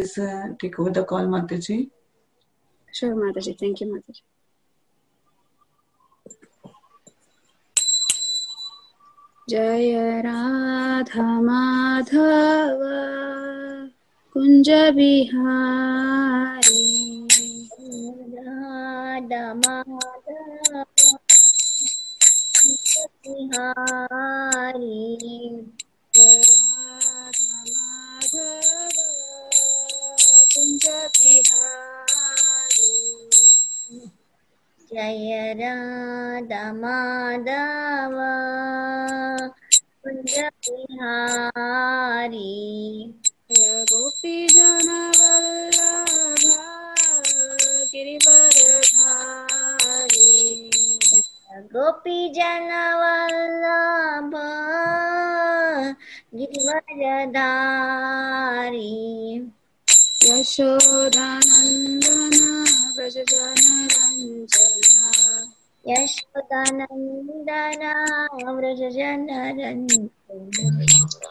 please take over the call, Mataji. Sure, Mataji. Thank you, Mataji. Jaya Radha Madhava Kunja Bihari Radha Madhava Kunja Bihari Radha Madhava Kunja Bihari Jaya Radha Madhava Kunja Bihari Jaya Gopi Jana Vallabha Girivaradhari Jaya Gopi Jana Vallabha Girivaradhari Yashodanandana Vrajajana Ranjana Yashodanandana Vrajajana Ranjana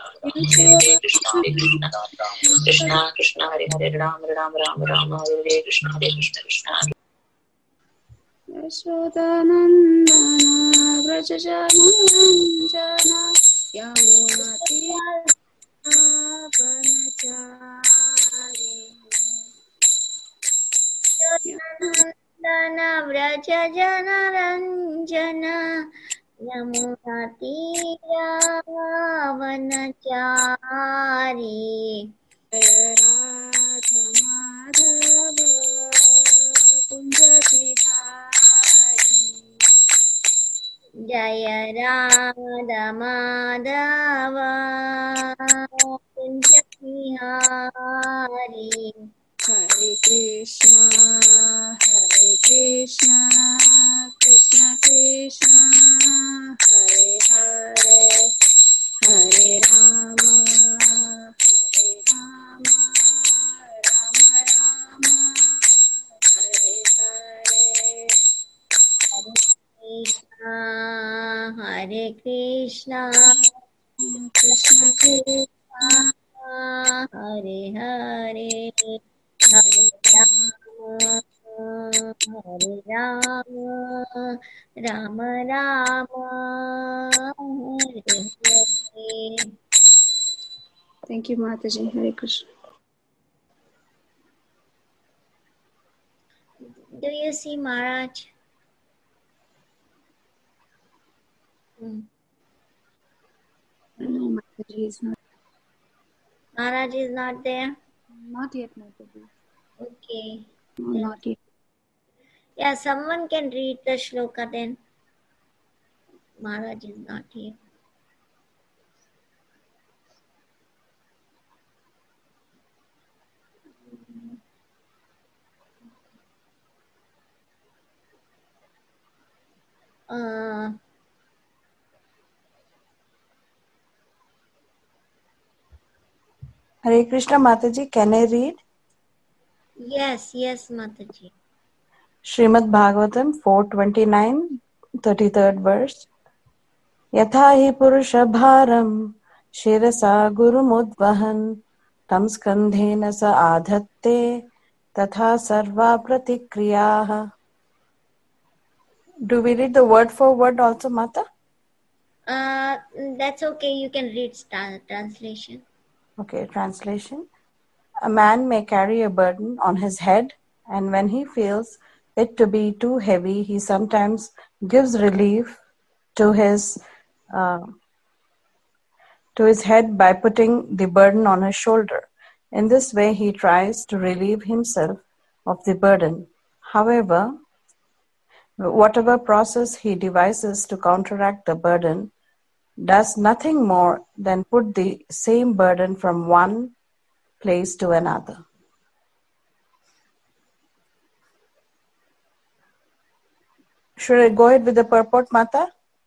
Krishna Krishna Hare Hare Ram Ram Ram Ram Hare Hare Krishna Hare Krishna Krishna Yashodanandana Vrajajana Ranjana Yamunati Vanachari Nandana Vraja Jana Ranjana Yamuna Tira Vanachari Jaya Radha Madhava Kunja Bihari Jaya Radha Madhava Kunja Bihari Hare Krishna Krishna Krishna Hare Hare Hare Rama Rama Rama Hare Hare Krishna Krishna Krishna Hare Hare Hare Rama Rama Rama Hare Hare. Thank you, Mataji. Hare Krishna. Do you see Maharaj? No, Mataji is not. Maharaj is not there? Not yet, Mataji. Okay. No, not yet. Yeah, someone can read the shloka then. Maharaj is not here. Hare Krishna, Mataji, can I read? Yes, Mataji. Srimad Bhagavatam 429, 33rd verse. Yatha hi purusha bharam shirasa gurumudvahan tam skandhena sa adhatte tatha sarva pratikriyaha. Do we read the word for word also, Mata? That's okay. You can read translation. Okay, translation. A man may carry a burden on his head, and when he feels it to be too heavy, he sometimes gives relief to his head by putting the burden on his shoulder. In this way, he tries to relieve himself of the burden. However, whatever process he devises to counteract the burden does nothing more than put the same burden from one place to another. Should I go ahead with the purport, Mata?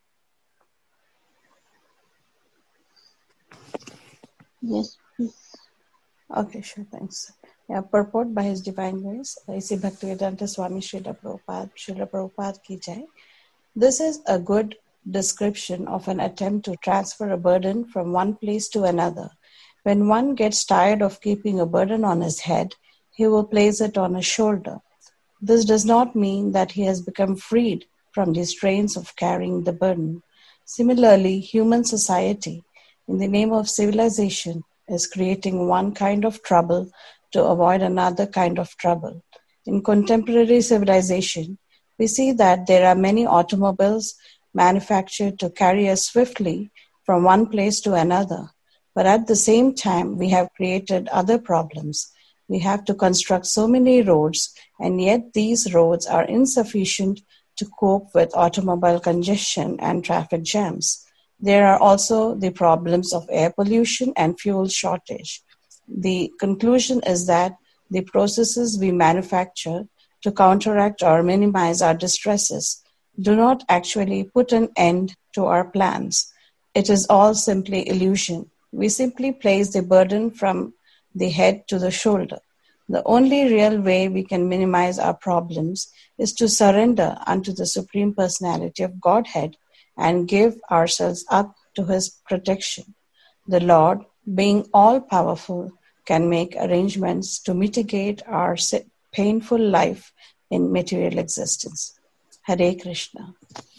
Yes, please. Okay, sure, thanks. Yeah, purport by His Divine Grace, A.C. Bhaktivedanta Swami Srila Prabhupada ki jai. This is a good description of an attempt to transfer a burden from one place to another. When one gets tired of keeping a burden on his head, he will place it on his shoulder. This does not mean that he has become freed from the strains of carrying the burden. Similarly, human society, in the name of civilization, is creating one kind of trouble to avoid another kind of trouble. In contemporary civilization, we see that there are many automobiles manufactured to carry us swiftly from one place to another. But at the same time, we have created other problems. We have to construct so many roads, and yet these roads are insufficient to cope with automobile congestion and traffic jams. There are also the problems of air pollution and fuel shortage. The conclusion is that the processes we manufacture to counteract or minimize our distresses do not actually put an end to our plans. It is all simply illusion. We simply place the burden from the head to the shoulder. The only real way we can minimize our problems is to surrender unto the Supreme Personality of Godhead and give ourselves up to His protection. The Lord, being all-powerful, can make arrangements to mitigate our painful life in material existence. Hare Krishna.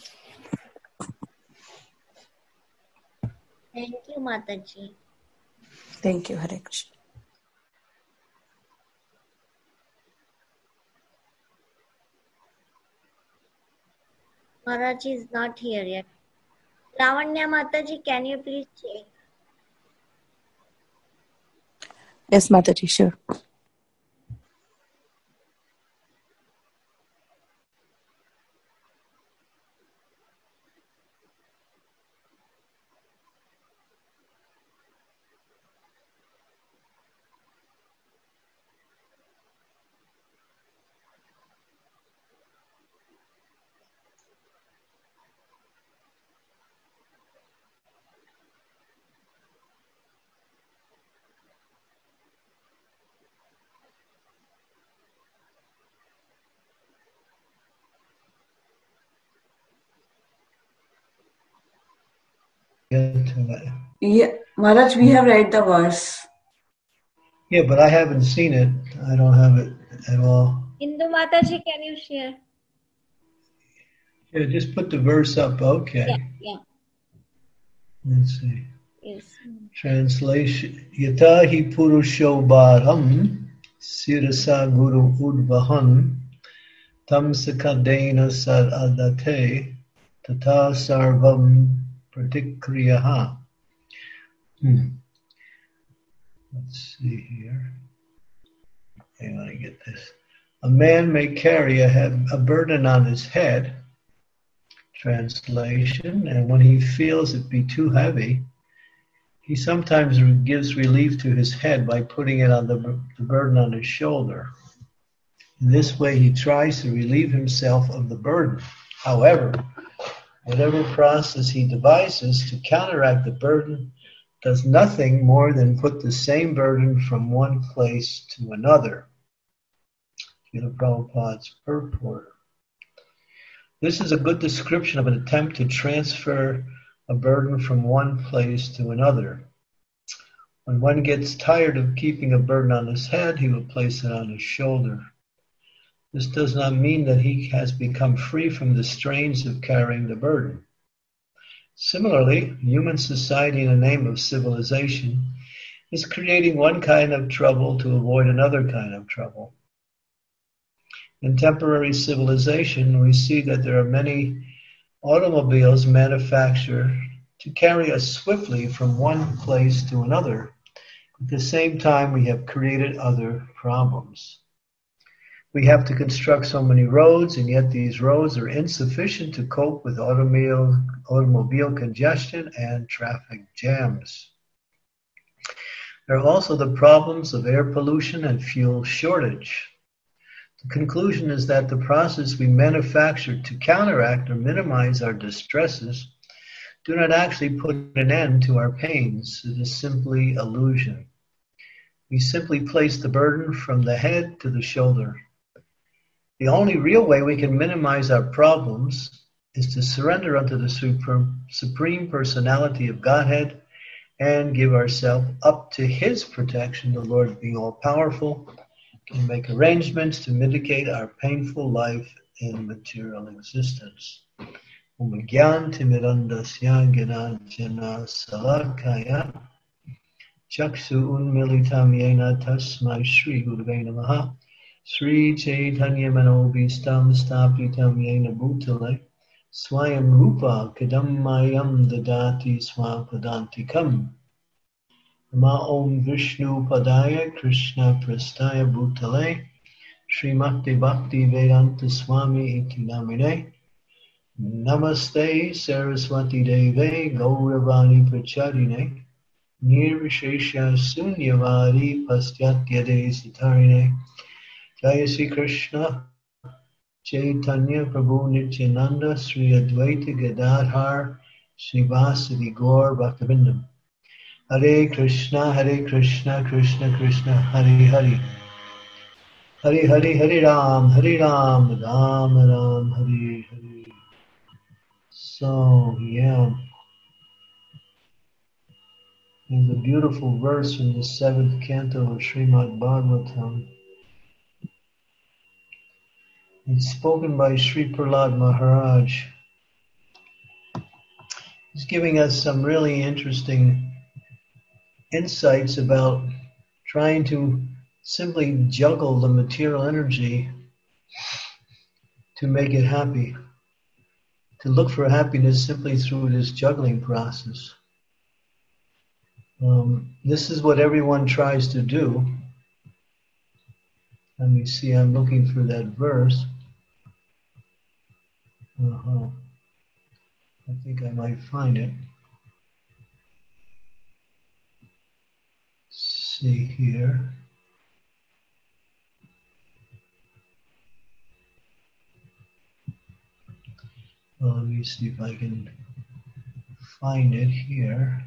Thank you, Mataji. Thank you, Hare Krishna. Maharaj is not here yet. Lavanya Mataji, can you please check? Yes, Mataji, sure. Yeah, Maharaj, we have read the verse. Yeah, but I haven't seen it. I don't have it at all. Indu Mataji, can you share? Yeah, just put the verse up. Okay. Yeah. Let's see. Yes. Translation. Yata hi purusho bharam sirasa guru udvahan tam sakadena sad adate tata sarvam pratikriyaha. Let's see here. I want to get this. A man may carry a burden on his head, translation, and when he feels it be too heavy, he sometimes gives relief to his head by putting it on the burden on his shoulder. In this way, he tries to relieve himself of the burden. However, whatever process he devises to counteract the burden does nothing more than put the same burden from one place to another. Srila Prabhupada's purport. This is a good description of an attempt to transfer a burden from one place to another. When one gets tired of keeping a burden on his head, he will place it on his shoulder. This does not mean that he has become free from the strains of carrying the burden. Similarly, human society in the name of civilization is creating one kind of trouble to avoid another kind of trouble. In temporary civilization, we see that there are many automobiles manufactured to carry us swiftly from one place to another. At the same time, we have created other problems. We have to construct so many roads, and yet these roads are insufficient to cope with automobile congestion and traffic jams. There are also the problems of air pollution and fuel shortage. The conclusion is that the process we manufacture to counteract or minimize our distresses do not actually put an end to our pains. It is simply illusion. We simply place the burden from the head to the shoulder. The only real way we can minimize our problems is to surrender unto the Supreme Personality of Godhead and give ourselves up to His protection. The Lord, being all-powerful, can make arrangements to mitigate our painful life in material existence. Om Gyan Timirandasya Gyananjana Salakaya Chaksu Unmilitam Yena Tasmai Shri Gurave Namaha Sri Chaitanya Manobhistam Stapitam Yena Bhutale Swayam Rupa Kadammayam Dadati Swapadantikam Nama Om Vishnu Padaya Krishna Prastaya Bhutale Srimati Bhakti Vedanta Swami Iti Namine Namaste Saraswati Deve Gauravani Pracharine Nirvishesha Sunyavadi Pastyatya Sitarine Jaya Sri Krishna Chaitanya Prabhu Nityananda Sri Advaita Gadadhar Srivasadi Gaur Bhaktivinoda Hare Krishna Krishna Krishna Hare Hare Hare Hare Hare Ram Ram Ram Hare Hare. So, yeah, there's a beautiful verse from the 7th canto of Srimad Bhagavatam. It's spoken by Sri Prahlad Maharaj. He's giving us some really interesting insights about trying to simply juggle the material energy to make it happy. To look for happiness simply through this juggling process. This is what everyone tries to do. Let me see, I'm looking for that verse. I think I might find it. Let's see here. Let me see if I can find it here.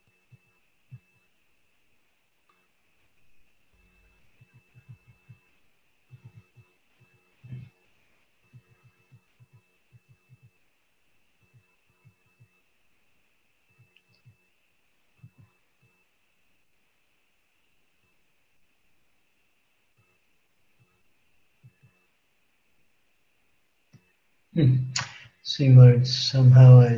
See where it's somehow I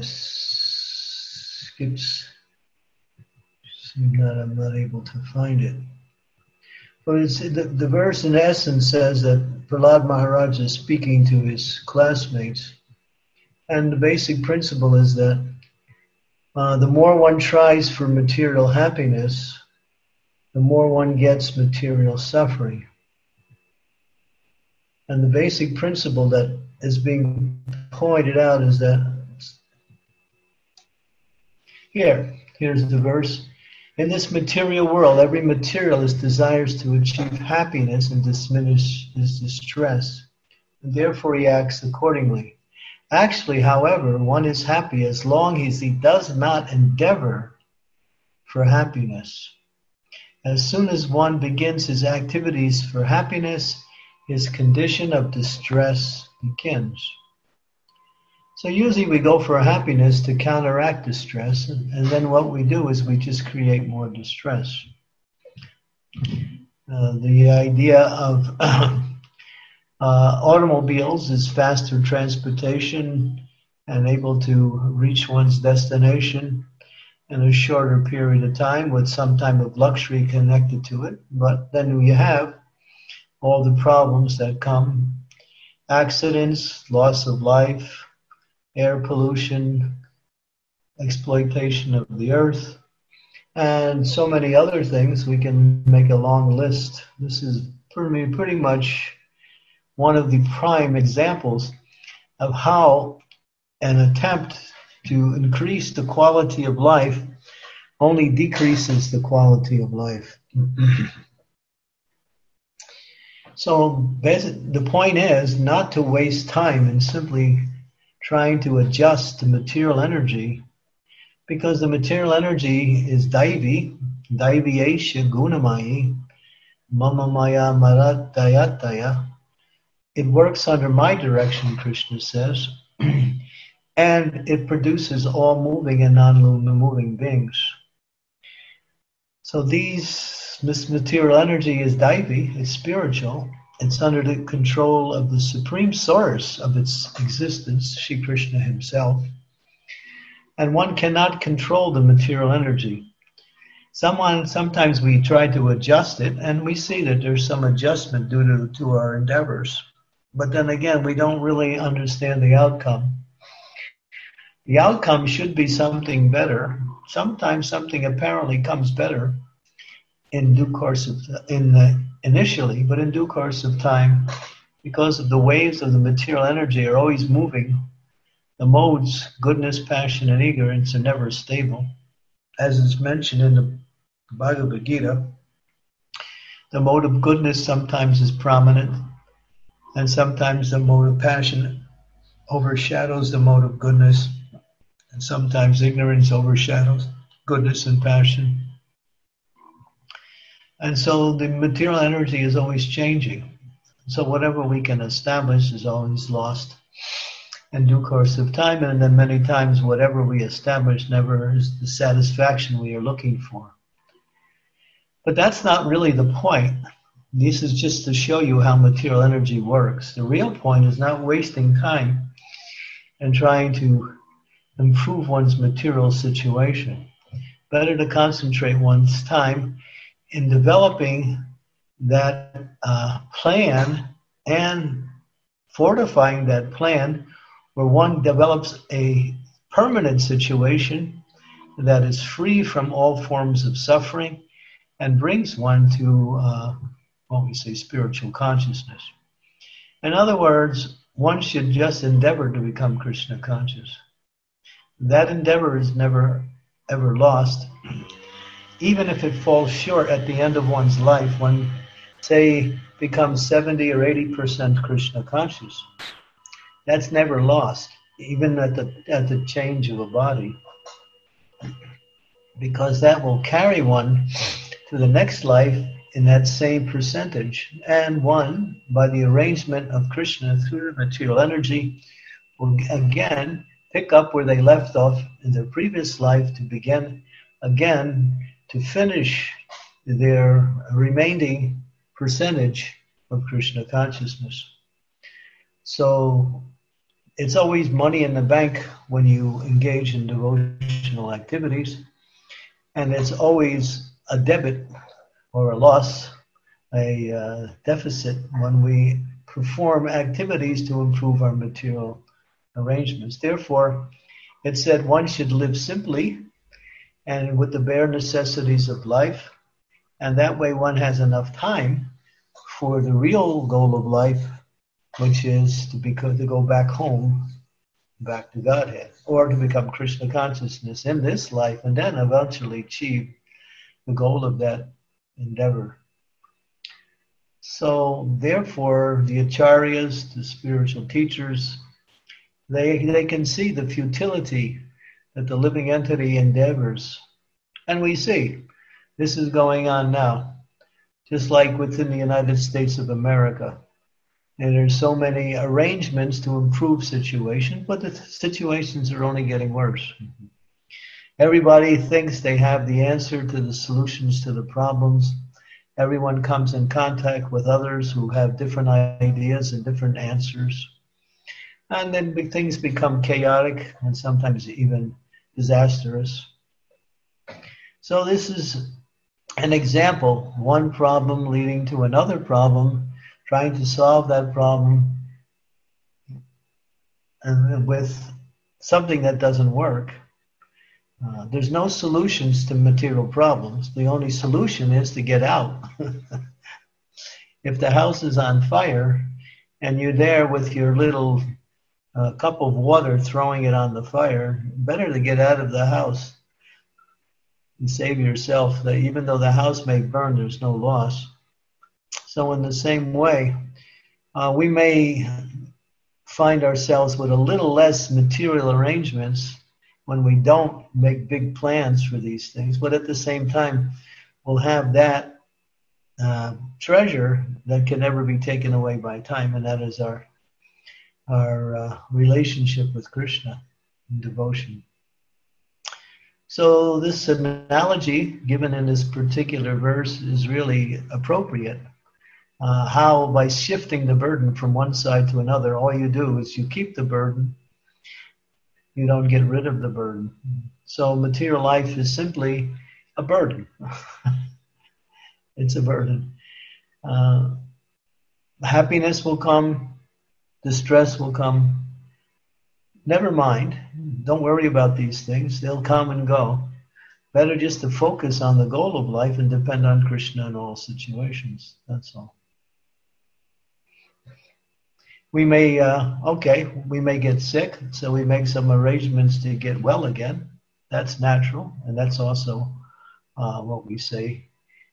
skips. See that I'm not able to find it. But it's the verse in essence says that Prahlad Maharaj is speaking to his classmates, and the basic principle is that the more one tries for material happiness, the more one gets material suffering. And the basic principle that is being pointed out is that here's the verse. In this material world, every materialist desires to achieve happiness and diminish his distress, and therefore he acts accordingly. Actually, however, one is happy as long as he does not endeavor for happiness. As soon as one begins his activities for happiness, his condition of distress begins. So usually we go for happiness to counteract distress, and then what we do is we just create more distress. The idea of automobiles is faster transportation and able to reach one's destination in a shorter period of time with some type of luxury connected to it. But then you have all the problems that come: accidents, loss of life, air pollution, exploitation of the earth, and so many other things. We can make a long list. This is pretty much one of the prime examples of how an attempt to increase the quality of life only decreases the quality of life. So the point is not to waste time in simply trying to adjust to material energy, because the material energy is daivi esha gunamayi, mama maya maratayataya. It works under my direction, Krishna says, and it produces all moving and non-moving beings. So this material energy is Daivi, it's spiritual. It's under the control of the supreme source of its existence, Shri Krishna himself. And one cannot control the material energy. Sometimes we try to adjust it, and we see that there's some adjustment due to our endeavors. But then again, we don't really understand the outcome. The outcome should be something better. Sometimes something apparently comes better in due course of initially, but in due course of time, because of the waves of the material energy are always moving. The modes, goodness, passion, and ignorance, are never stable. As is mentioned in the Bhagavad Gita, the mode of goodness sometimes is prominent, and sometimes the mode of passion overshadows the mode of goodness, and sometimes ignorance overshadows goodness and passion. And so the material energy is always changing. So whatever we can establish is always lost in due course of time, and then many times whatever we establish never is the satisfaction we are looking for. But that's not really the point. This is just to show you how material energy works. The real point is not wasting time and trying to improve one's material situation. Better to concentrate one's time in developing that plan and fortifying that plan, where one develops a permanent situation that is free from all forms of suffering and brings one to spiritual consciousness. In other words, one should just endeavor to become Krishna conscious. That endeavor is never ever lost. Even if it falls short at the end of one's life, one, say, becomes 70 or 80% Krishna conscious. That's never lost, even at the change of a body, because that will carry one to the next life in that same percentage. And one, by the arrangement of Krishna through the material energy, will again pick up where they left off in their previous life to begin again to finish their remaining percentage of Krishna consciousness. So it's always money in the bank when you engage in devotional activities, and it's always a debit or a loss, a deficit when we perform activities to improve our material arrangements. Therefore, it said one should live simply and with the bare necessities of life, and that way one has enough time for the real goal of life, which is to go back home, back to Godhead, or to become Krishna consciousness in this life, and then eventually achieve the goal of that endeavor. So therefore, the acharyas, the spiritual teachers, they can see the futility that the living entity endeavors. And we see this is going on now, just like within the United States of America. And there's so many arrangements to improve situations, but the situations are only getting worse. Everybody thinks they have the answer to the solutions to the problems. Everyone comes in contact with others who have different ideas and different answers. And then things become chaotic and sometimes even disastrous. So this is an example, one problem leading to another problem, trying to solve that problem and with something that doesn't work. There's no solutions to material problems. The only solution is to get out. If the house is on fire and you're there with your little cup of water throwing it on the fire, better to get out of the house and save yourself. That even though the house may burn, there's no loss. So in the same way, we may find ourselves with a little less material arrangements when we don't make big plans for these things, but at the same time, we'll have that treasure that can never be taken away by time, and that is our relationship with Krishna in devotion. So this analogy given in this particular verse is really appropriate. How by shifting the burden from one side to another, all you do is you keep the burden, you don't get rid of the burden. So material life is simply a burden. It's a burden. Happiness will come, distress will come. Never mind. Don't worry about these things. They'll come and go. Better just to focus on the goal of life and depend on Krishna in all situations. That's all. We may, we may get sick, so we make some arrangements to get well again. That's natural, and that's also what we say,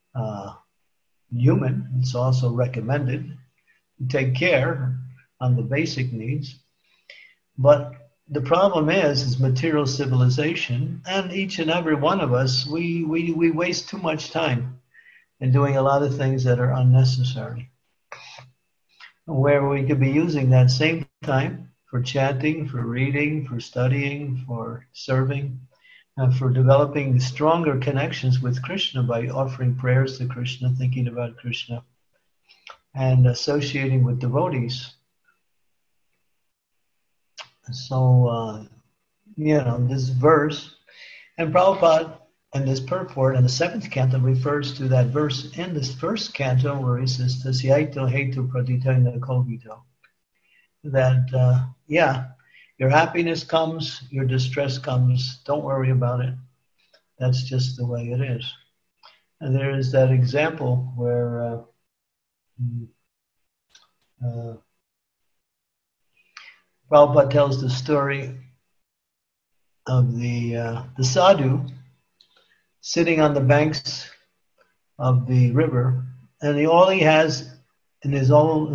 human. It's also recommended to take care on the basic needs. But the problem is material civilization, and each and every one of us, we waste too much time in doing a lot of things that are unnecessary, where we could be using that same time for chanting, for reading, for studying, for serving, and for developing stronger connections with Krishna by offering prayers to Krishna, thinking about Krishna, and associating with devotees. So, this verse, and Prabhupada in this purport in the 7th canto refers to that verse in this first canto where he says, Tasyaito hetu praditaina kovito. That, your happiness comes, your distress comes, don't worry about it. That's just the way it is. And there is that example where Prabhupada tells the story of the sadhu sitting on the banks of the river, and all he has in his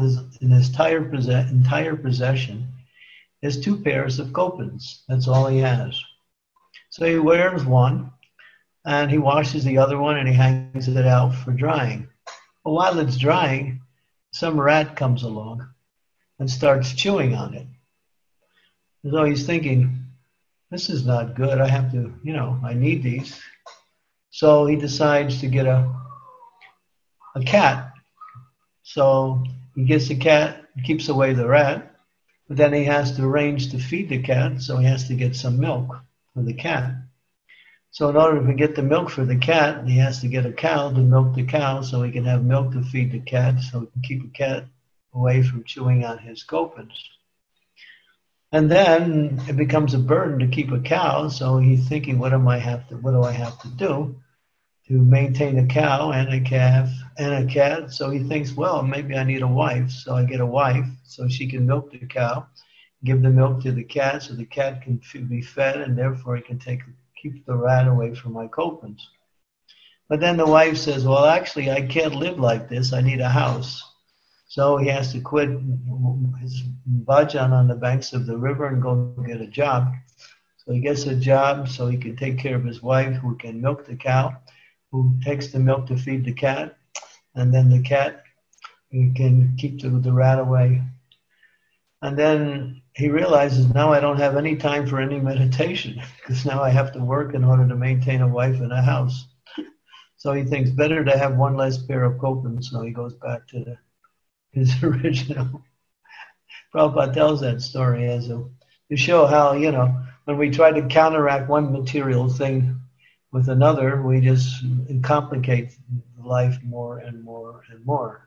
entire possession is 2 pairs of kopans. That's all he has. So he wears one, and he washes the other one, and he hangs it out for drying. But while it's drying, some rat comes along and starts chewing on it. So he's thinking, this is not good. I have to, I need these. So he decides to get a cat. So he gets the cat, keeps away the rat, but then he has to arrange to feed the cat, so he has to get some milk for the cat. So in order to get the milk for the cat, he has to get a cow to milk the cow so he can have milk to feed the cat, so he can keep the cat away from chewing on his kopans. And then it becomes a burden to keep a cow, so he's thinking, what do I have to do to maintain a cow and a calf and a cat? So he thinks, well, maybe I need a wife, so I get a wife so she can milk the cow, give the milk to the cat so the cat can be fed, and therefore he can keep the rat away from my kopans. But then the wife says, well, actually, I can't live like this. I need a house. So he has to quit his bhajan on the banks of the river and go get a job. So he gets a job so he can take care of his wife, who can milk the cow, who takes the milk to feed the cat, and then the cat can keep the rat away. And then he realizes, now I don't have any time for any meditation, because now I have to work in order to maintain a wife and a house. So he thinks better to have one less pair of kopans, so he goes back to his original. Prabhupada tells that story to show how, when we try to counteract one material thing with another, we just complicate life more and more and more.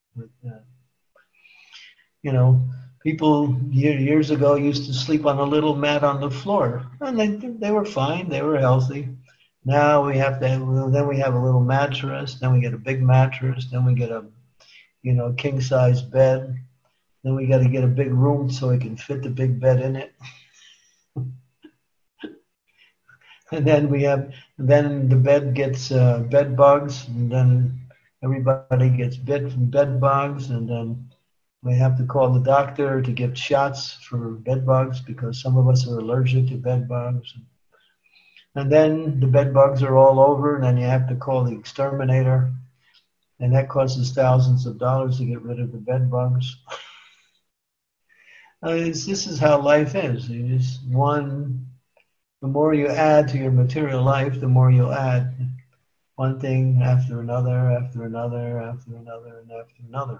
People years ago used to sleep on a little mat on the floor, and they were fine, they were healthy. Now we have a little mattress, then we get a big mattress, then we get a king-size bed. Then we got to get a big room so we can fit the big bed in it. And then then the bed gets bed bugs, and then everybody gets bit from bed bugs, and then we have to call the doctor to get shots for bed bugs because some of us are allergic to bed bugs. And then the bed bugs are all over, and then you have to call the exterminator. And that costs thousands of dollars to get rid of the bed bugs. This is how life is. The The more you add to your material life, the more you'll add one thing after another, after another, after another, and after another.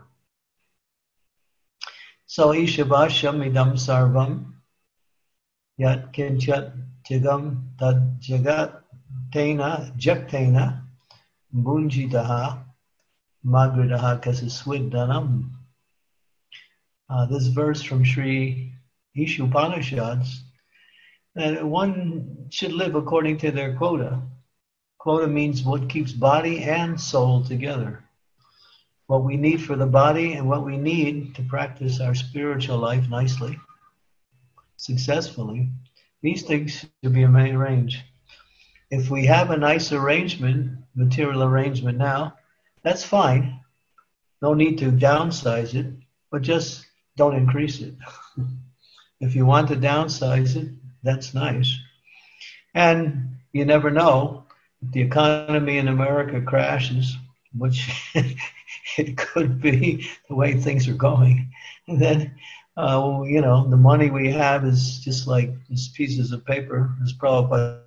So Ishabasham idam sarvam yat kinchat jagam tad jagat tena jaktena bunjitaha magridaha kasaswiddanam. This verse from Sri Ishopanishads, that one should live according to their quota. Quota means what keeps body and soul together. What we need for the body and what we need to practice our spiritual life nicely, successfully. These things should be arranged. If we have a nice arrangement, material arrangement now, that's fine. No need to downsize it, but just don't increase it. If you want to downsize it, that's nice. And you never know, if the economy in America crashes, which it could be the way things are going, and then, the money we have is just like these pieces of paper. As Prabhupada,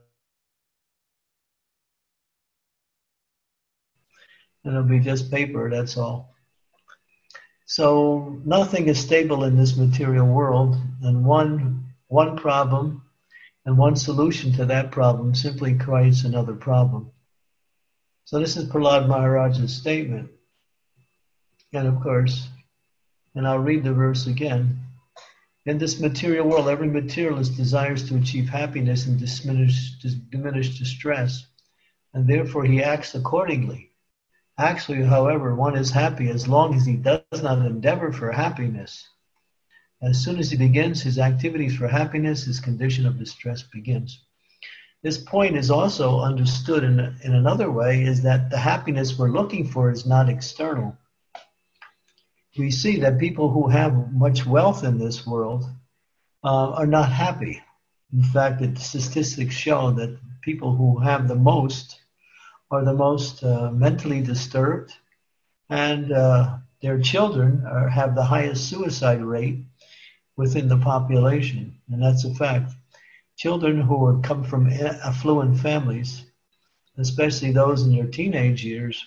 and it'll be just paper, that's all. So nothing is stable in this material world, and one problem and one solution to that problem simply creates another problem. So this is Prahlad Maharaj's statement. And of course, and I'll read the verse again. In this material world, every materialist desires to achieve happiness and diminish distress, and therefore he acts accordingly. Actually, however, one is happy as long as he does not endeavor for happiness. As soon as he begins his activities for happiness, his condition of distress begins. This point is also understood in another way, is that the happiness we're looking for is not external. We see that people who have much wealth in this world are not happy. In fact, the statistics show that people who have the most are the most mentally disturbed, and their children have the highest suicide rate within the population, and that's a fact. Children who come from affluent families, especially those in their teenage years,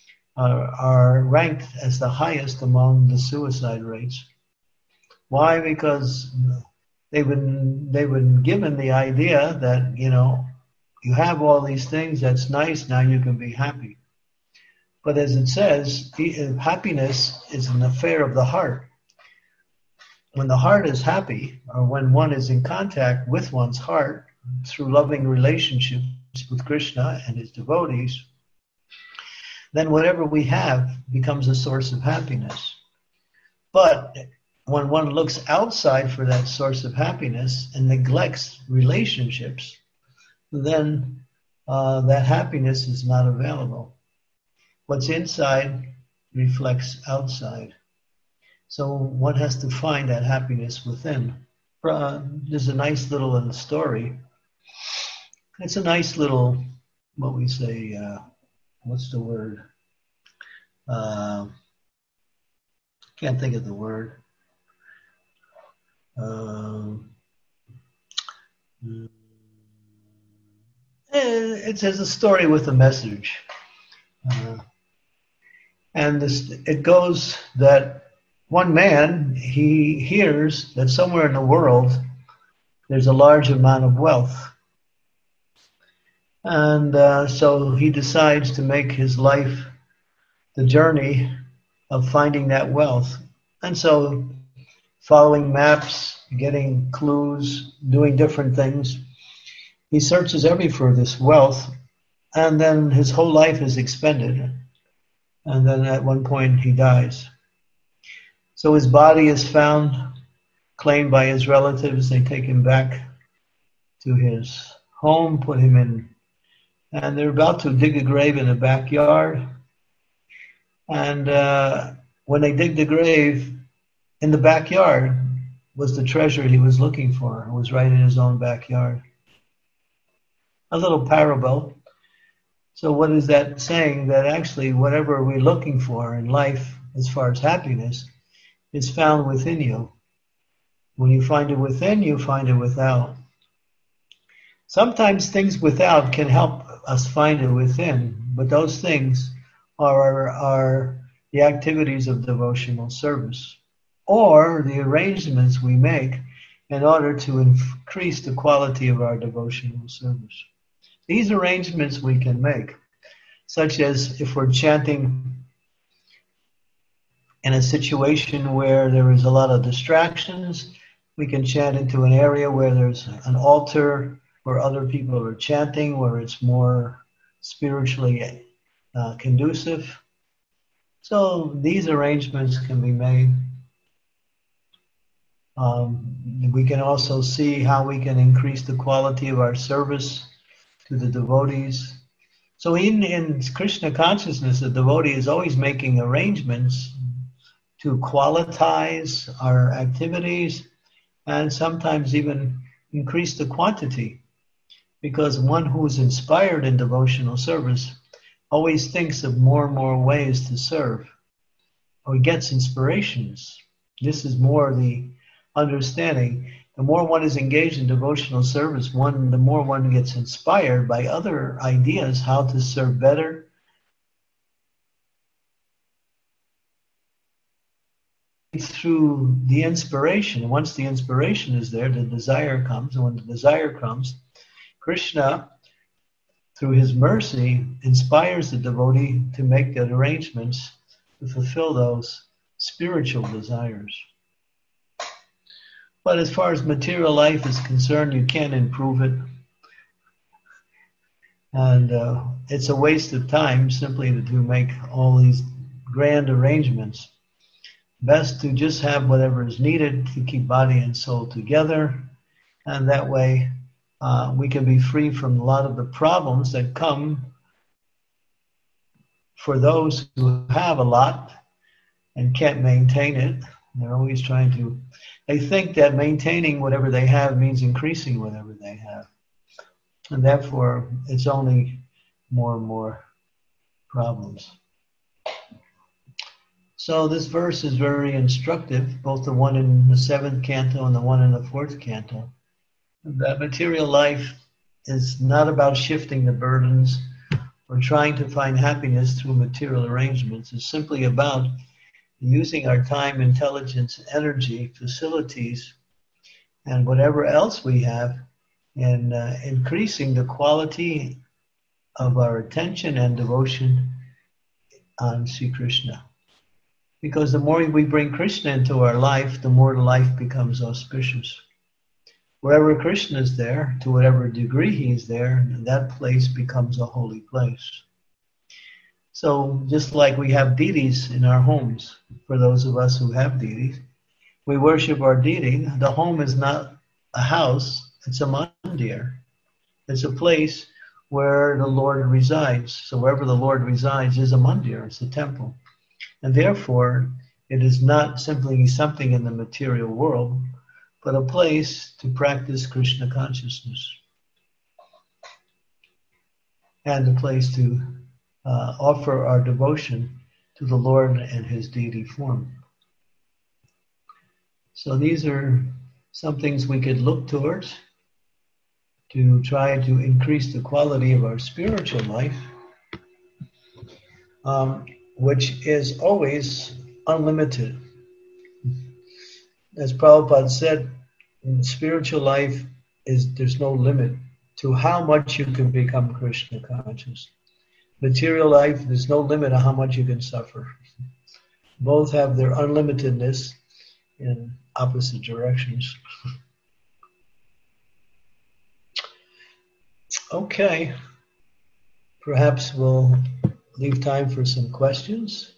are ranked as the highest among the suicide rates. Why? Because they've been given the idea that, you have all these things, that's nice, now you can be happy. But as it says, happiness is an affair of the heart. When the heart is happy, or when one is in contact with one's heart through loving relationships with Krishna and his devotees, then whatever we have becomes a source of happiness. But when one looks outside for that source of happiness and neglects relationships, then that happiness is not available. What's inside reflects outside. So one has to find that happiness within. There's a nice little story. It's a nice little, what we say, what's the word? Can't think of the word. It says a story with a message. And it goes that one man, he hears that somewhere in the world there's a large amount of wealth. And so he decides to make his life the journey of finding that wealth. And so following maps, getting clues, doing different things, he searches everywhere for this wealth, and then his whole life is expended. And then at one point he dies. So his body is found, claimed by his relatives. They take him back to his home, put him in, and they're about to dig a grave in the backyard. And when they dig the grave, in the backyard was the treasure he was looking for. It was right in his own backyard. A little parable. So what is that saying? That actually whatever we're looking for in life as far as happiness is found within you. When you find it within, you find it without. Sometimes things without can help us find it within, but those things are the activities of devotional service or the arrangements we make in order to increase the quality of our devotional service. These arrangements we can make, such as if we're chanting in a situation where there is a lot of distractions, we can chant into an area where there's an altar where other people are chanting, where it's more spiritually conducive. So these arrangements can be made. We can also see how we can increase the quality of our service to the devotees. So in Krishna consciousness, the devotee is always making arrangements to qualitize our activities and sometimes even increase the quantity, because one who is inspired in devotional service always thinks of more and more ways to serve, or gets inspirations. This is more the understanding. The more one is engaged in devotional service, the more one gets inspired by other ideas how to serve better. Through the inspiration, once the inspiration is there, the desire comes, and when the desire comes, Krishna, through his mercy, inspires the devotee to make the arrangements to fulfill those spiritual desires. But as far as material life is concerned, you can't improve it. And it's a waste of time simply to make all these grand arrangements. Best to just have whatever is needed to keep body and soul together. And that way we can be free from a lot of the problems that come for those who have a lot and can't maintain it. They're always they think that maintaining whatever they have means increasing whatever they have. And therefore, it's only more and more problems. So this verse is very instructive, both the one in the 7th canto and the one in the 4th canto. That material life is not about shifting the burdens or trying to find happiness through material arrangements. It's simply about using our time, intelligence, energy, facilities, and whatever else we have in increasing the quality of our attention and devotion on Sri Krishna. Because the more we bring Krishna into our life, the more the life becomes auspicious. Wherever Krishna is there, to whatever degree he is there, that place becomes a holy place. So just like we have deities in our homes, for those of us who have deities, we worship our deity. The home is not a house, it's a mandir. It's a place where the Lord resides. So wherever the Lord resides is a mandir, it's a temple. And therefore, it is not simply something in the material world, but a place to practice Krishna consciousness. And a place to offer our devotion to the Lord and his deity form. So these are some things we could look towards to try to increase the quality of our spiritual life, which is always unlimited. As Prabhupada said, in spiritual life there's no limit to how much you can become Krishna conscious. Material life, there's no limit on how much you can suffer. Both have their unlimitedness in opposite directions. Okay, perhaps we'll leave time for some questions.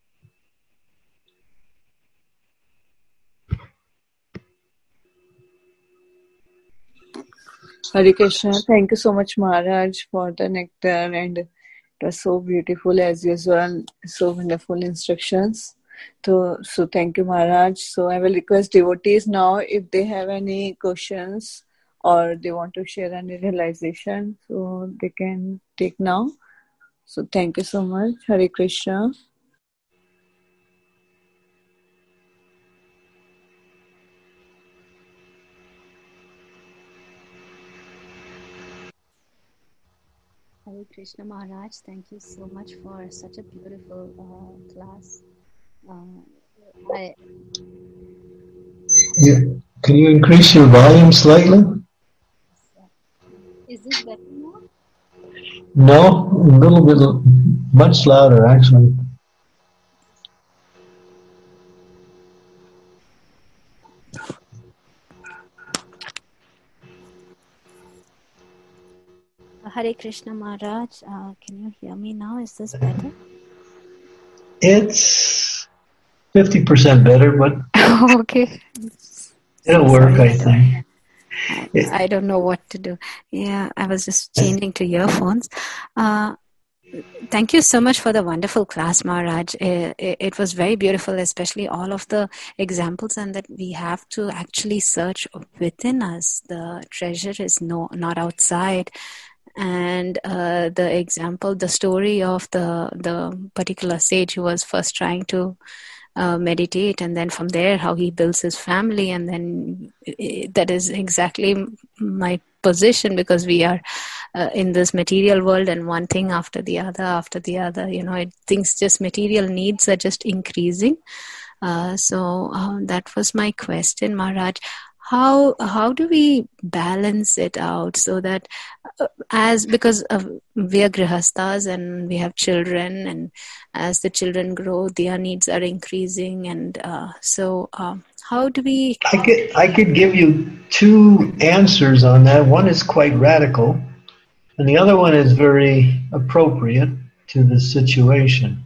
Hare Krishna. Thank you so much, Maharaj, for the nectar, and it was so beautiful as usual, so wonderful instructions. So thank you, Maharaj. So I will request devotees now, if they have any questions or they want to share any realization, so they can take now. So thank you so much. Hare Krishna. Hare Krishna Maharaj. Thank you so much for such a beautiful class. Yeah. Can you increase your volume slightly? Is this better now? No, a little bit, much louder actually. Hare Krishna Maharaj, can you hear me now? Is this better? It's 50% better, but okay. it'll work, I think. I don't know what to do. Yeah, I was just changing to earphones. Thank you so much for the wonderful class, Maharaj. It was very beautiful, especially all of the examples, and that we have to actually search within us. The treasure is not outside. And the example, the story of the particular sage who was first trying to meditate, and then from there how he builds his family, and then that is exactly my position, because we are in this material world, and one thing after the other, things, just material needs are just increasing. So that was my question, Maharaj. How do we balance it out so that because we are grihastas and we have children, and as the children grow, their needs are increasing, and so how do we? I could give you two answers on that. One is quite radical, and the other one is very appropriate to the situation.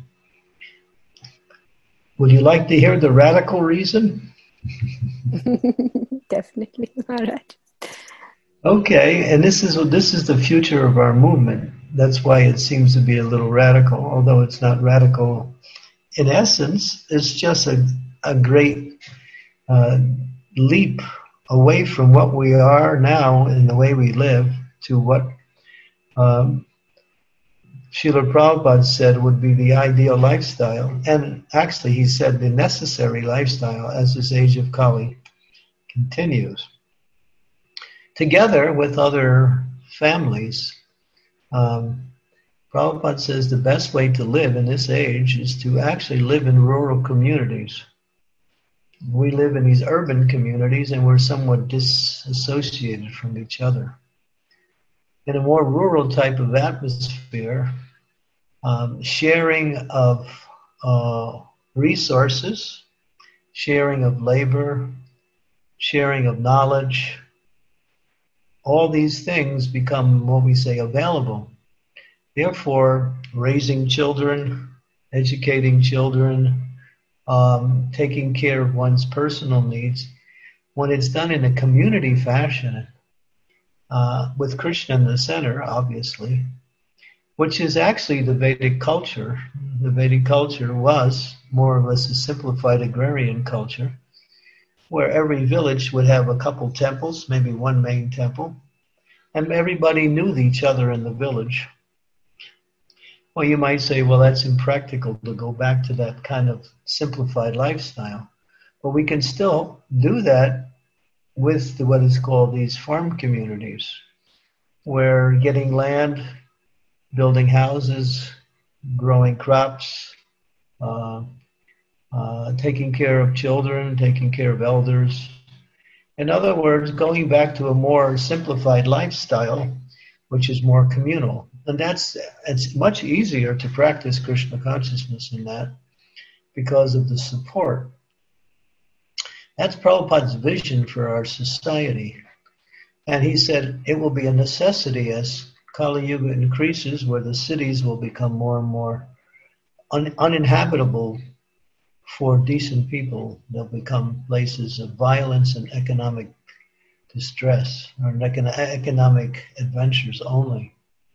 Would you like to hear the radical reason? Definitely, Maharaj. Okay, and this is the future of our movement. That's why it seems to be a little radical, although it's not radical in essence. It's just a great leap away from what we are now in the way we live to what Srila Prabhupada said would be the ideal lifestyle. And actually he said the necessary lifestyle as this age of Kali continues. Together with other families, Prabhupada says the best way to live in this age is to actually live in rural communities. We live in these urban communities and we're somewhat disassociated from each other. In a more rural type of atmosphere, sharing of resources, sharing of labor, sharing of knowledge, all these things become what we say available. Therefore, raising children, educating children, taking care of one's personal needs, when it's done in a community fashion, with Krishna in the center, obviously, which is actually the Vedic culture. The Vedic culture was more or less a simplified agrarian culture, where every village would have a couple temples, maybe one main temple, and everybody knew each other in the village. Well, you might say, well, that's impractical to go back to that kind of simplified lifestyle. But we can still do that with what is called these farm communities, where getting land, building houses, growing crops, taking care of children, taking care of elders. In other words, going back to a more simplified lifestyle, which is more communal. And it's much easier to practice Krishna consciousness in that because of the support. That's Prabhupada's vision for our society. And he said it will be a necessity as Kali Yuga increases, where the cities will become more and more uninhabitable for decent people. They'll become places of violence and economic distress, or economic adventures only.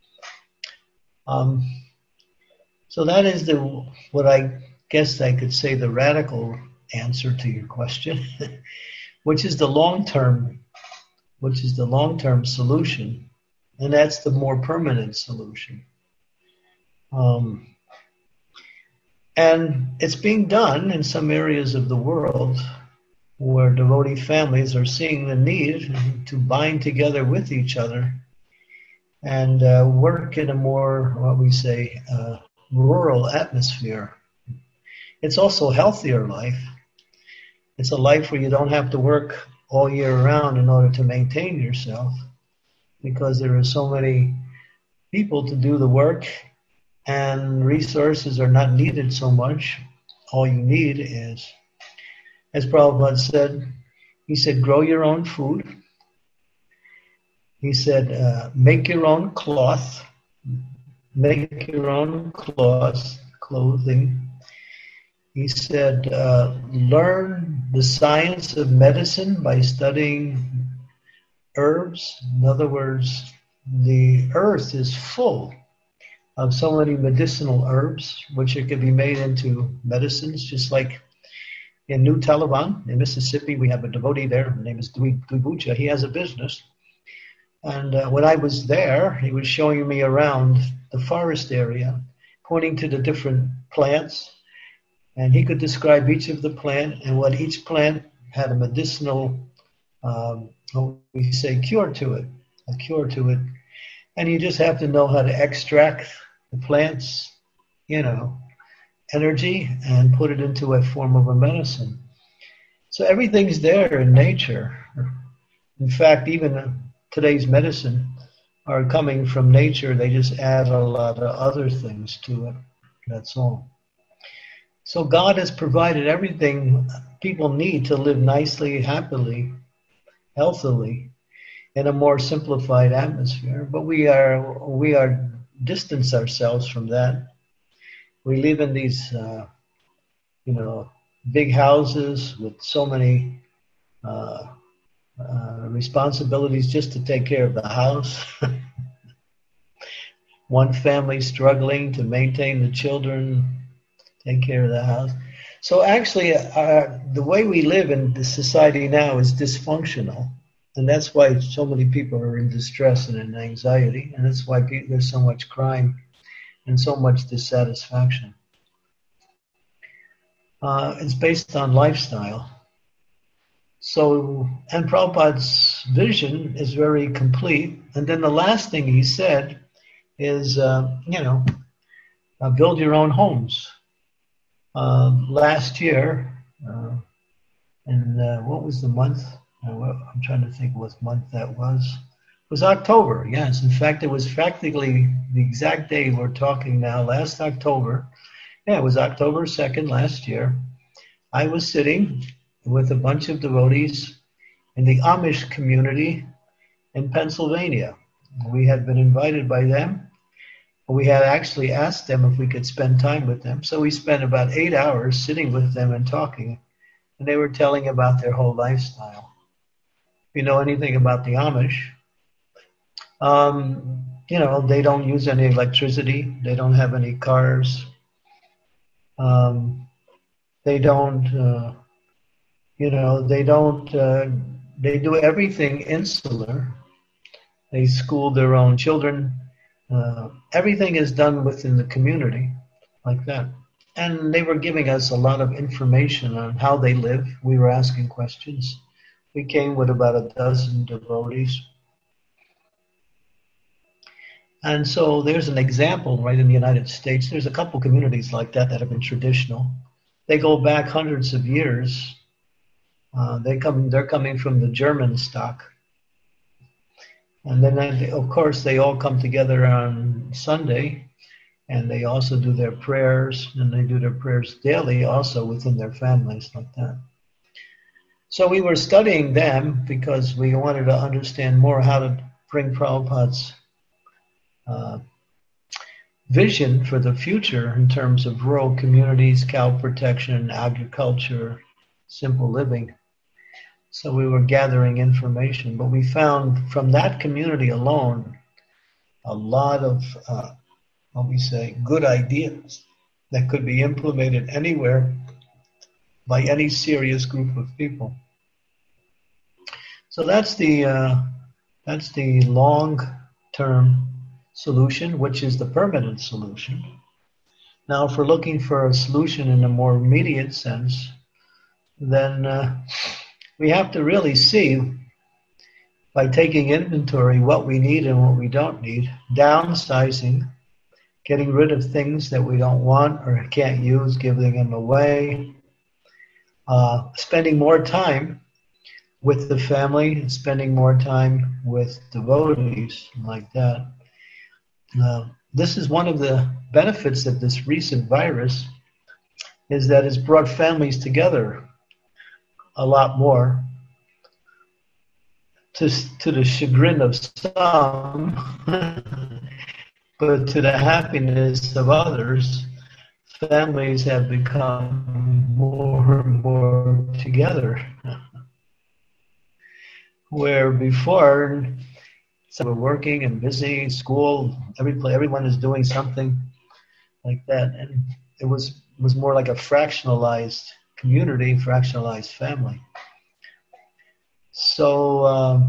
So that is what I guess I could say the radical answer to your question, which is the long-term solution, and that's the more permanent solution. And it's being done in some areas of the world where devotee families are seeing the need to bind together with each other and work in a more, what we say, rural atmosphere. It's also a healthier life. It's a life where you don't have to work all year round in order to maintain yourself, because there are so many people to do the work and resources are not needed so much. All you need is, as Prabhupada said, he said, grow your own food. He said, make your own cloth, make your own clothing. He said, learn the science of medicine by studying herbs. In other words, the earth is full of so many medicinal herbs, which it can be made into medicines, just like in New Taliban in Mississippi, we have a devotee there. His name is Dvibucha. He has a business. And when I was there, he was showing me around the forest area, pointing to the different plants. And he could describe each of the plant and what each plant had a medicinal, we say, cure to it. And you just have to know how to extract the plant's, energy and put it into a form of a medicine. So everything's there in nature. In fact, even today's medicine are coming from nature. They just add a lot of other things to it. That's all. So God has provided everything people need to live nicely, happily, healthily, in a more simplified atmosphere. But we are distance ourselves from that. We live in these, big houses with so many responsibilities just to take care of the house. One family struggling to maintain the children, take care of the house. So actually, the way we live in the society now is dysfunctional. And that's why so many people are in distress and in anxiety. And that's why there's so much crime and so much dissatisfaction. It's based on lifestyle. So, and Prabhupada's vision is very complete. And then the last thing he said is, build your own homes. Last year, and what was the month? I'm trying to think what month that was. It was October, yes. In fact, it was practically the exact day we're talking now, last October. Yeah, it was October 2nd last year. I was sitting with a bunch of devotees in the Amish community in Pennsylvania. We had been invited by them. We had actually asked them if we could spend time with them. So we spent about 8 hours sitting with them and talking. And they were telling about their whole lifestyle. If you know anything about the Amish, they don't use any electricity. They don't have any cars. They do everything insular. They school their own children. Everything is done within the community like that. And they were giving us a lot of information on how they live. We were asking questions. We came with about a dozen devotees. And so there's an example right in the United States. There's a couple communities like that have been traditional. They go back hundreds of years. They're coming from the German stock. And then, of course, they all come together on Sunday, and they also do their prayers, and they do their prayers daily also within their families like that. So we were studying them because we wanted to understand more how to bring Prabhupada's vision for the future in terms of rural communities, cow protection, agriculture, simple living. So we were gathering information, but we found from that community alone a lot of, good ideas that could be implemented anywhere by any serious group of people. So that's the long-term solution, which is the permanent solution. Now, if we're looking for a solution in a more immediate sense, then we have to really see by taking inventory what we need and what we don't need, downsizing, getting rid of things that we don't want or can't use, giving them away, spending more time with the family, spending more time with devotees like that. This is one of the benefits of this recent virus, is that it's brought families together a lot more, to the chagrin of some, but to the happiness of others. Families have become more and more together. Where before, some were working and busy, school, everyone is doing something like that, and it was more like a fractionalized community, fractionalized family. So,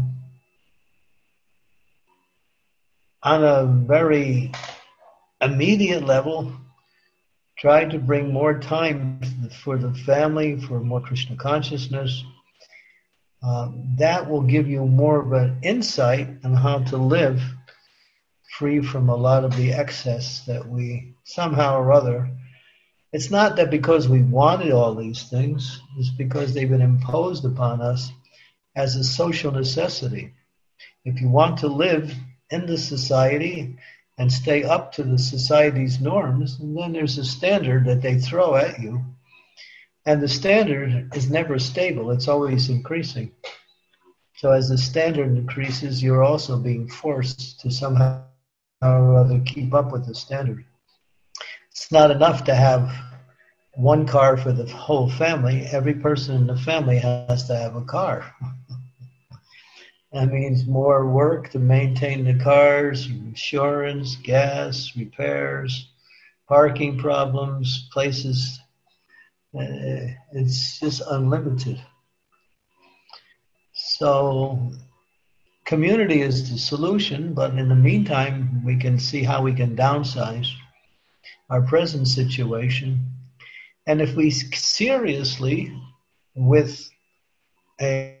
on a very immediate level, try to bring more time for the family, for more Krishna consciousness. That will give you more of an insight on how to live free from a lot of the excess that we somehow or other. It's not that because we wanted all these things, it's because they've been imposed upon us as a social necessity. If you want to live in the society and stay up to the society's norms, and then there's a standard that they throw at you. And the standard is never stable, it's always increasing. So as the standard increases, you're also being forced to somehow or other keep up with the standard. It's not enough to have one car for the whole family. Every person in the family has to have a car. That means more work to maintain the cars, insurance, gas, repairs, parking problems, places. It's just unlimited. So community is the solution, but in the meantime, we can see how we can downsize our present situation. And if we seriously, with a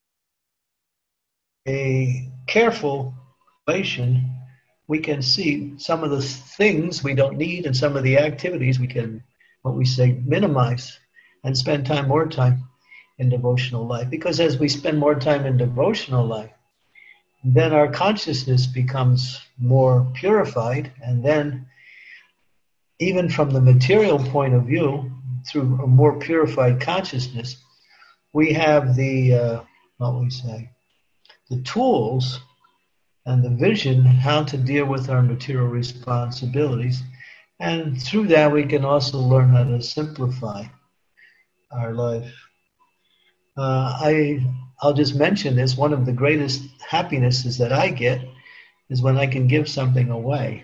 careful evaluation, we can see some of the things we don't need and some of the activities we can, what we say, minimize and spend more time in devotional life. Because as we spend more time in devotional life, then our consciousness becomes more purified, and then even from the material point of view, through a more purified consciousness, we have the tools and the vision how to deal with our material responsibilities. And through that, we can also learn how to simplify our life. I'll just mention this. One of the greatest happinesses that I get is when I can give something away.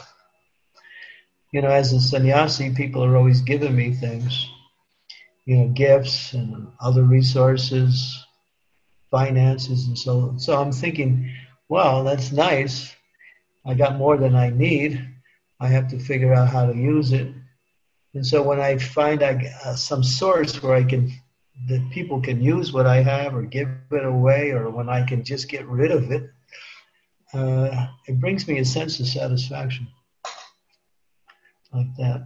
As a sannyasi, people are always giving me things, gifts and other resources, finances, and so on. So I'm thinking, well, that's nice. I got more than I need. I have to figure out how to use it. And so when I find some source where that people can use what I have or give it away, or when I can just get rid of it, it brings me a sense of satisfaction like that.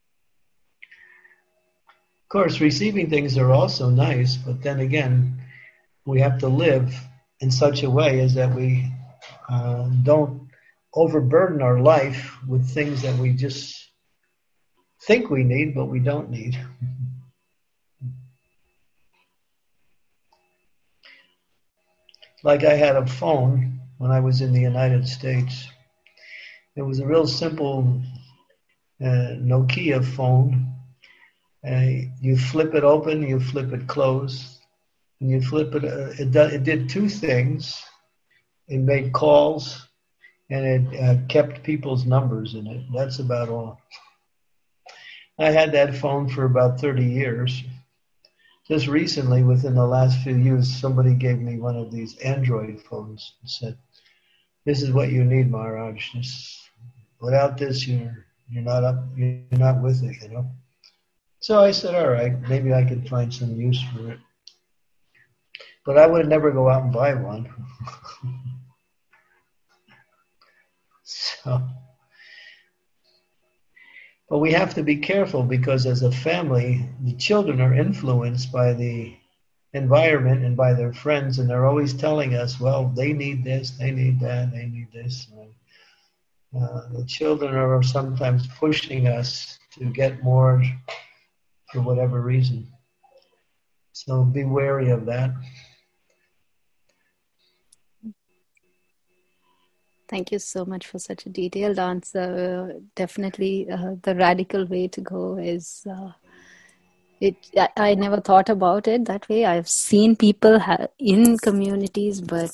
Of course, receiving things are also nice, but then again, we have to live in such a way as that we don't overburden our life with things that we just think we need, but we don't need. Like I had a phone when I was in the United States. It was a real simple Nokia phone. You flip it open, you flip it closed, and you flip it. It did two things. It made calls, and it kept people's numbers in it. That's about all. I had that phone for about 30 years. Just recently, within the last few years, somebody gave me one of these Android phones and said, "This is what you need, Maharaj. Without this, you're not with it, So I said, all right, maybe I could find some use for it. But I would never go out and buy one. So, but we have to be careful because as a family, the children are influenced by the environment and by their friends, and they're always telling us, well, they need this, they need that, they need this. The children are sometimes pushing us to get more for whatever reason. So be wary of that. Thank you so much for such a detailed answer. Definitely the radical way to go is I never thought about it that way. I've seen people in communities, but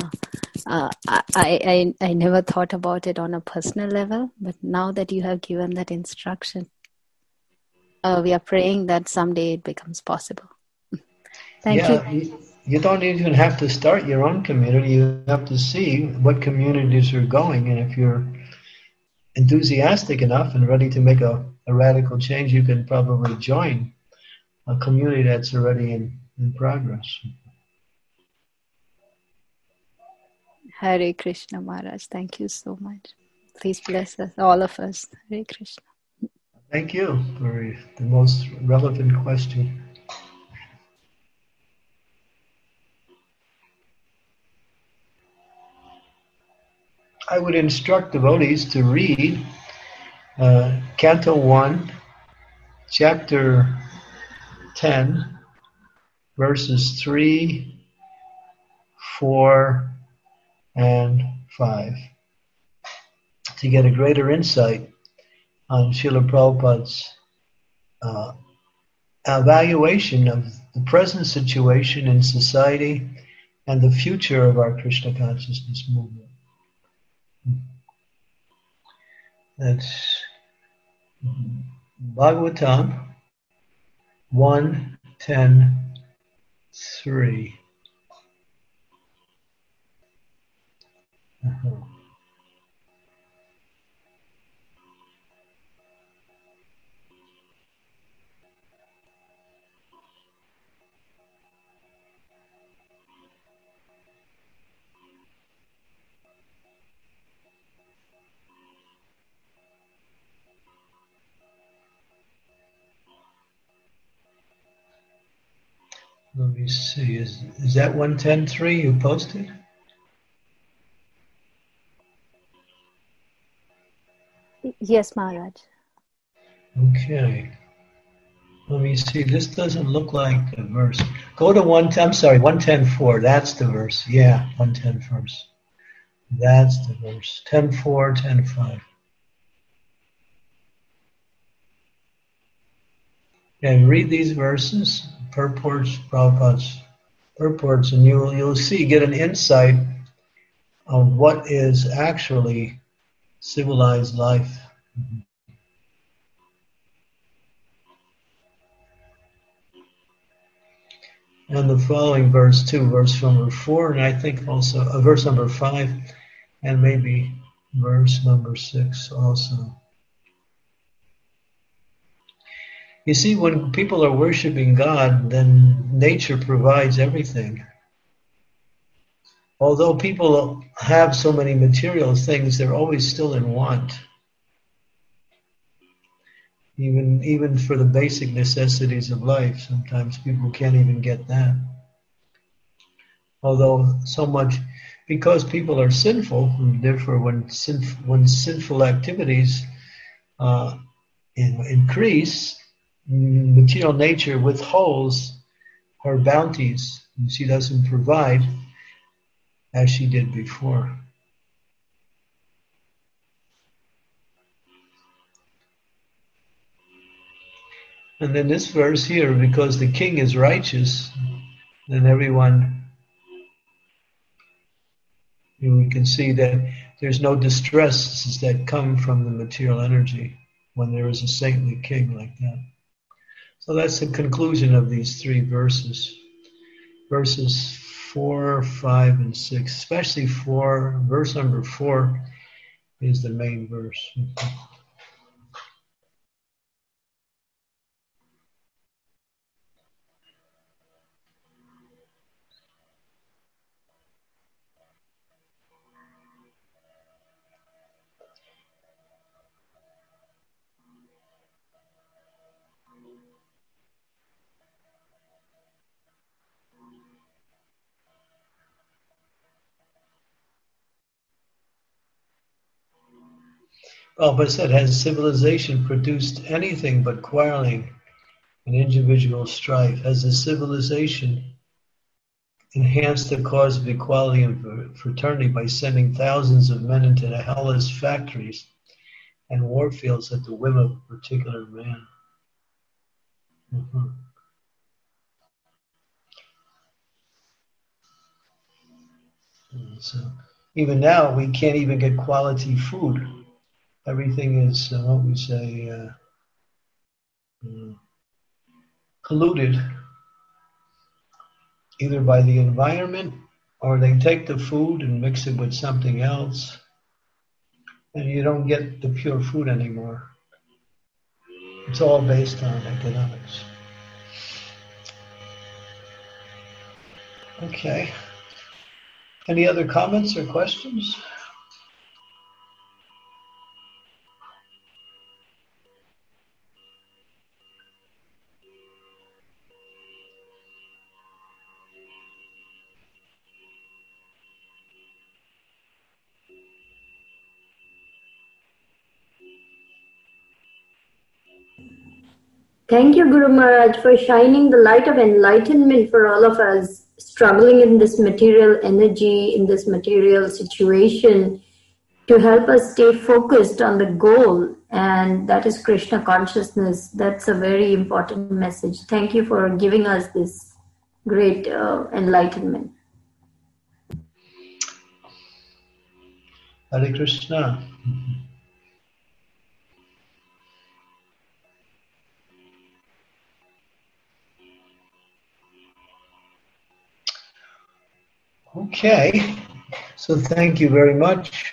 I never thought about it on a personal level. But now that you have given that instruction, we are praying that someday it becomes possible. Thank you. You don't even have to start your own community. You have to see what communities are going, and if you're enthusiastic enough and ready to make a radical change, you can probably join a community that's already in progress. Hare Krishna Maharaj, thank you so much. Please bless us, all of us. Hare Krishna. Thank you for the most relevant question. I would instruct devotees to read Canto 1, Chapter 10, verses 3, 4, and 5 to get a greater insight on Srila Prabhupada's evaluation of the present situation in society and the future of our Krishna consciousness movement. That's Bhagavatam 1:10-3. Let me see. Is that 1:10-3 you posted? Yes, Maharaj. Okay. Let me see. This doesn't look like the verse. Go to 110:4. That's the verse. Yeah, 110 verse. That's the verse. 10:4, 10:5. And read these verses, purports, Prabhupada's purports, and you'll see, get an insight of what is actually civilized life. And the following verse too, verse number 4, and I think also verse number 5, and maybe verse number 6 also. You see, when people are worshiping God, then nature provides everything. Although people have so many material things, they're always still in want. Even for the basic necessities of life, sometimes people can't even get that. Although so much, because people are sinful, and therefore when sinful activities increase, material nature withholds her bounties, and she doesn't provide as she did before. And then this verse here, because the king is righteous, then everyone, we can see that there's no distresses that come from the material energy when there is a saintly king like that. So that's the conclusion of these three verses. Verses 4, 5, and 6. Especially 4, verse number 4 is the main verse. Prabhupada said, has civilization produced anything but quarreling and individual strife? Has the civilization enhanced the cause of equality and fraternity by sending thousands of men into the hellish factories and war fields at the whim of a particular man? So even now, we can't even get quality food. Everything is, what we say, polluted, either by the environment or they take the food and mix it with something else, and you don't get the pure food anymore. It's all based on economics. Okay. Any other comments or questions? Thank you, Guru Maharaj, for shining the light of enlightenment for all of us struggling in this material energy, in this material situation, to help us stay focused on the goal, and that is Krishna consciousness. That's a very important message. Thank you for giving us this great enlightenment. Hare Krishna. Okay, so thank you very much.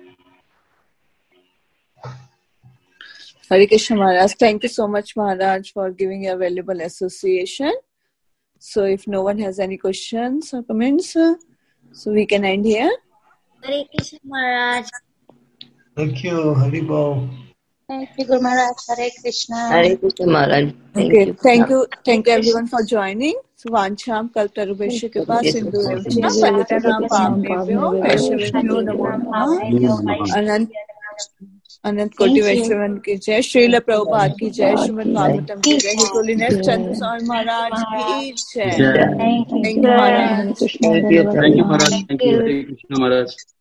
Hare Krishna Maharaj, thank you so much Maharaj for giving your valuable association. So if no one has any questions or comments, so we can end here. Hare Krishna Maharaj. Thank you, Haribol. Thank you, Guru Maharaj. Hare Krishna. Hare Krishna Maharaj. Okay, thank you everyone for joining. So Vancham Kaltarubhesha Kripa Sindhu Evcha Patanam Pavnebhyo Vaishnavebhyo Namo Namah. अनंत कोटि वैष्णवन की जय, श्रील प्रभुपाद की जय, श्रीमद् भागवतम की जय, his holiness चंद्र स्वामी महाराज की जय। Thank you Maharaj. Thank you Maharaj. Thank you Hare Krishna Maharaj.